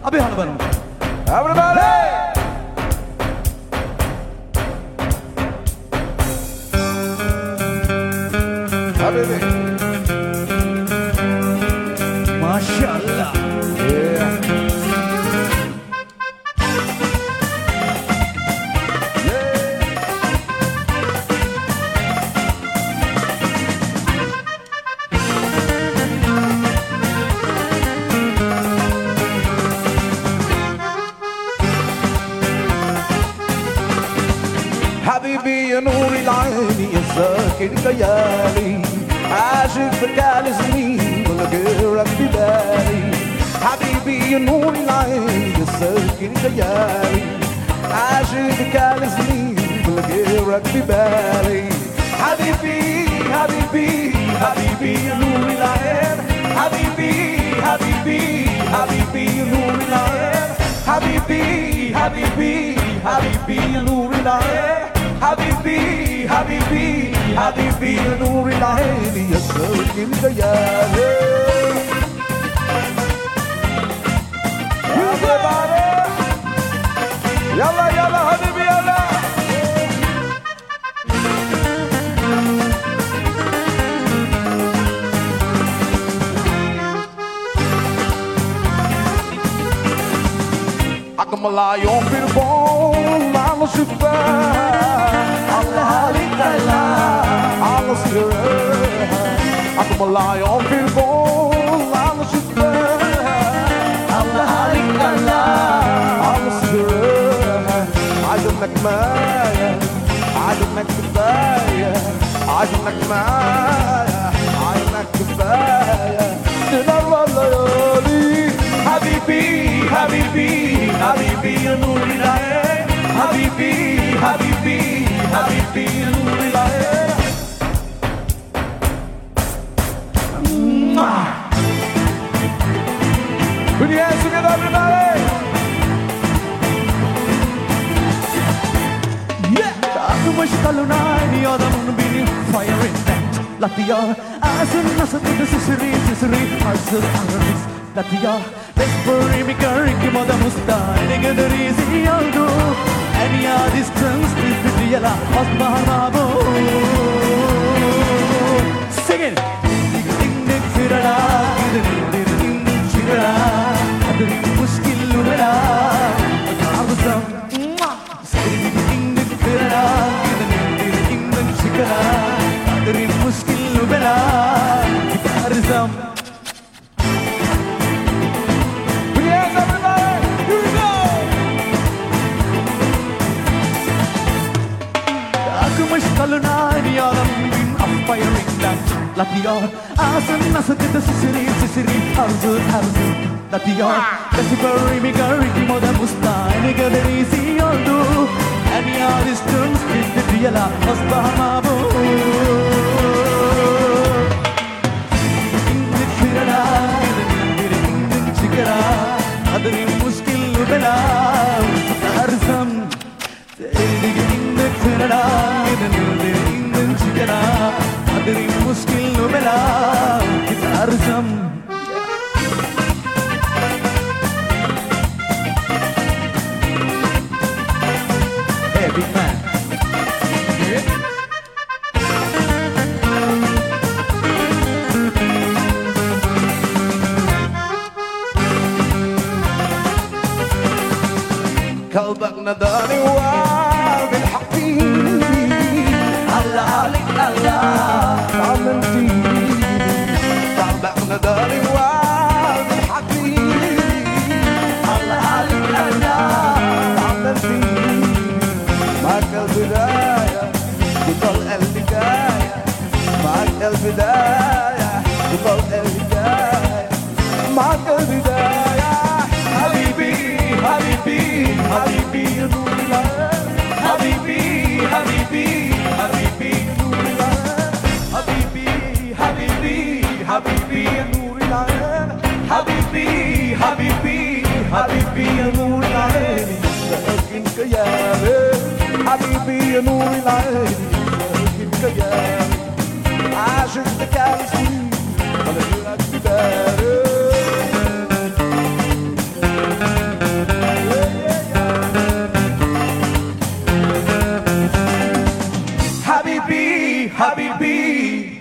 أبي هلا بنا everybody حبيبي ما شاء الله حبيبي يا نور العين يا ساكن خيالي عاشق بكال سنين ولا غيرك ببالي حبيبي يا نور العين يا ساكن خيالي عاشق بكال سنين ولا غيرك ببالي حبيبي حبيبي حبيبي يا نور العين حبيبي حبيبي حبيبي يا نور العين حبيبي حبيبي حبيبي يا نور العين حبيبي حبيبي حبيبي يا نور العين يا ساكن خيالي يلا يلا حبيبي يلا أجمل يوم في البون على الشفاه على هالك على السرير أجمل يوم في البون على الشفاه على هالك على السرير عجبك معايا عجبك كفاية عجبك معايا عجبك كفاية تنور الليالي حبيبي حبيبي حبيبي يا نور العين حبيبي حبيبي حبيبي يا نور العين Put your hands together everybody Aku mashkalunai adamın beni fire in that Latiyar asın nasıl bir sisiri arsız ararız Latiyar Desperi mi kariki moda mustai ne kadar easy oldu En ya distance bir yala asbahar bu Sing it Ding ding sirara ding ding ding sirara Adri muskil lura Arzam Adri muskil bela arzam Put your hands everybody here we go Aku mashkalunai adamın firing that Latiyar asın nasıl kita sisiri arzu Latiyar Desperi mi kariki moda mustai ne kadar easy oldu En ya distance bir yala asbahar bu Adri muskil bela arzam Adri muskil bela arzam Hey big man قلبك نداني وبالحقيقي الله عليك الله عملتي قلبك نداني وبالحقيقي الله عليك الله عملتي معك البداية تضل الحكاية معك البداية تضل الحكاية معك البداية حبيبي حبيبي حبيبي يا نور العين حبيبي حبيبي حبيبي يا نور العين حبيبي حبيبي حبيبي يا نور العين حبيبي حبيبي حبيبي يا نور العين لكن كياني حبيبي يا نور العين لكن كياني عاشق تكالسي ولا غيرك بداري حبيبي حبيبي